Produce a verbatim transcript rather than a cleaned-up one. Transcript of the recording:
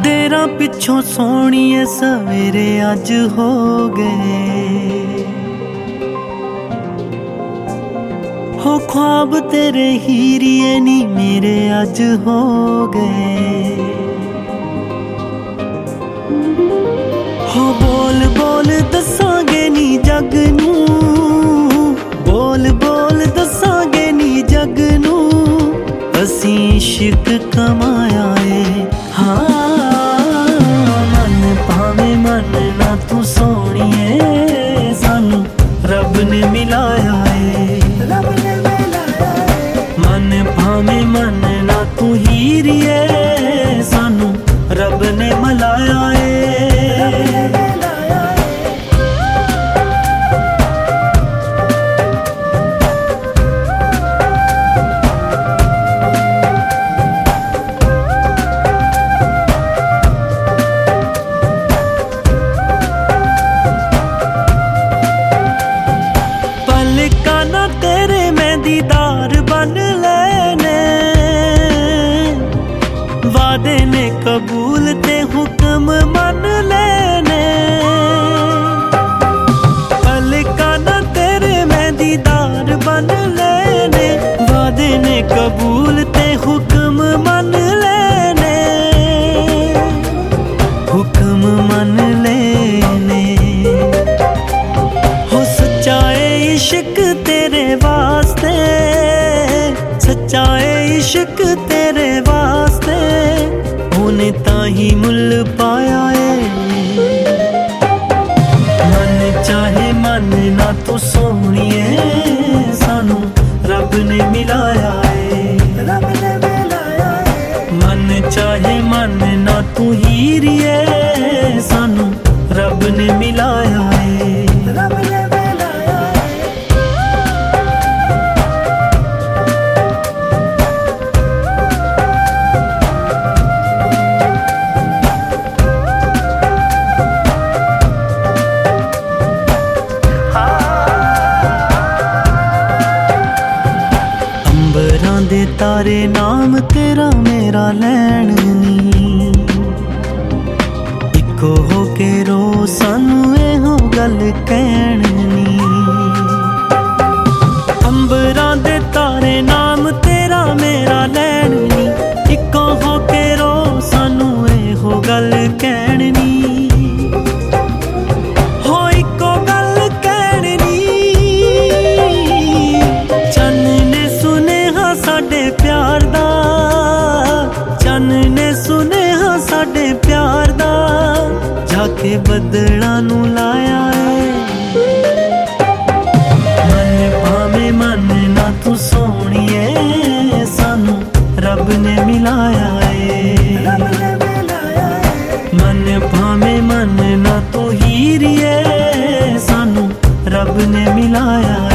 देरा पिछों सोहणिए सवेरे अज हो गए हो, ख्वाब तेरे हीरिए नी मेरे अज हो गए हो। बोल बोल दसांगे नी जग नू, बोल बोल दसांगे नी जग नू, असीं इश्क कमाया है। हाँ मन भावे मन ना तू सोहणिए, सानू रब ने मिलाया है। मन भावे मन ना तू हीरिए, सानू रब ने मिलाया है। तेरे मैं दीदार बन लेने, वादे ने कबूल ते हुक्म मन लेने। पलकाना तेरे मैं दीदार बन लेने, वादे ने कबूल ते हुक्म मन लेने, हुक्म मन लेने। हो सच्चाए इश्क तेरे वास्ते, सच्चाए इश्क तेरे वास्ते, होने ताही मुल पाया है। मन चाहे मन ना तू सोहणिए, सानू रब ने मिलाया है। मन चाहे मन ना तू हीरिए, सानू रब ने मिलाया है। दे तारे नाम तेरा मेरा लैण नी, इको हो के रो सानू एहो गल कहण नी। अंबरां दे तारे नाम तेरा मेरा लैण नी, इको हो के रो सानू एहो गल कहण नी। हो इको गल कहण नी, चन्न ने सुनेहा साडे प्यार दा, चन्न ने सुनेहा साडे प्यार दा, जाके बदलां नू लाया है। मन भावे मन ना तू सोहणिए, सानू रब ने मिलाया है। मन भावे मन ना तू हीरिए, सानू रब ने मिलाया है।